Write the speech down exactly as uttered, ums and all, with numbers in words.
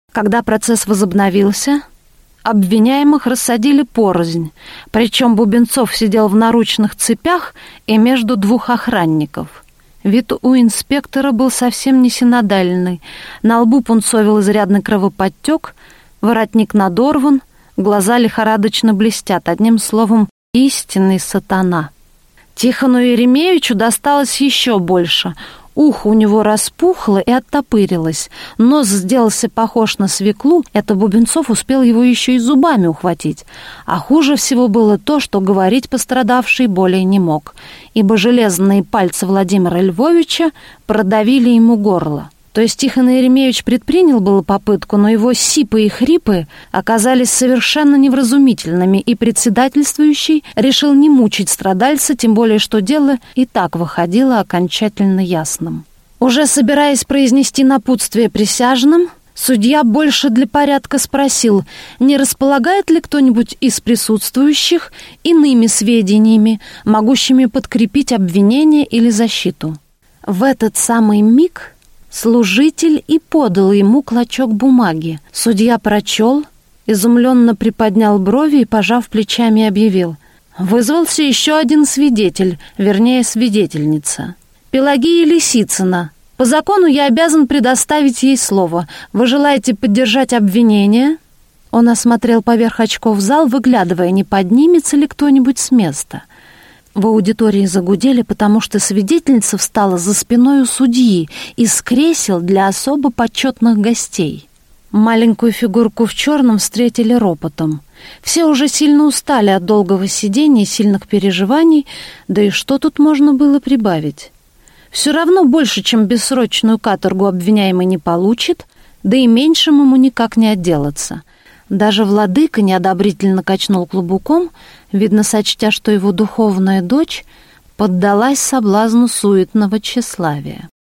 Когда процесс возобновился, обвиняемых рассадили порознь, причем Бубенцов сидел в наручных цепях и между двух охранников. Вид у инспектора был совсем не синодальный. На лбу пунцовил изрядный кровоподтек, воротник надорван, глаза лихорадочно блестят. Одним словом, истинный сатана. Тихону Еремеевичу досталось еще больше. Ухо у него распухло и оттопырилось. Нос сделался похож на свеклу. Это Бубенцов успел его еще и зубами ухватить. А хуже всего было то, что говорить пострадавший более не мог, ибо железные пальцы Владимира Львовича продавили ему горло. То есть Тихон Еремеевич предпринял было попытку, но его сипы и хрипы оказались совершенно невразумительными, и председательствующий решил не мучить страдальца, тем более что дело и так выходило окончательно ясным. Уже собираясь произнести напутствие присяжным, судья больше для порядка спросил, не располагает ли кто-нибудь из присутствующих иными сведениями, могущими подкрепить обвинение или защиту. В этот самый миг служитель и подал ему клочок бумаги. Судья прочел, изумленно приподнял брови и, пожав плечами, объявил: «Вызвался еще один свидетель, вернее, свидетельница. Пелагея Лисицына. По закону я обязан предоставить ей слово. Вы желаете поддержать обвинение?» Он осмотрел поверх очков зал, выглядывая, не поднимется ли кто-нибудь с места. В аудитории загудели, потому что свидетельница встала за спиной у судьи из кресел для особо почетных гостей. Маленькую фигурку в черном встретили ропотом. Все уже сильно устали от долгого сидения и сильных переживаний, да и что тут можно было прибавить? Все равно больше, чем бессрочную каторгу, обвиняемый не получит, да и меньшим ему никак не отделаться. Даже владыка неодобрительно качнул клобуком, видно, сочтя, что его духовная дочь поддалась соблазну суетного тщеславия.